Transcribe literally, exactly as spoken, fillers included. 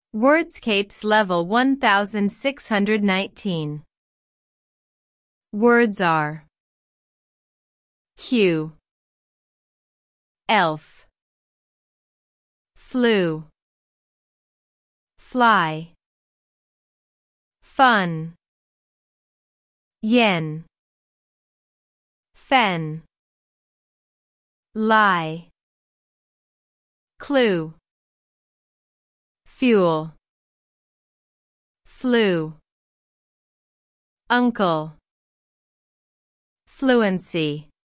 Wordscapes level one thousand six hundred nineteen. Words are hue, elf, flew, fly, fun, yen, fen, lie, clue, fuel, flew, uncle, fluency.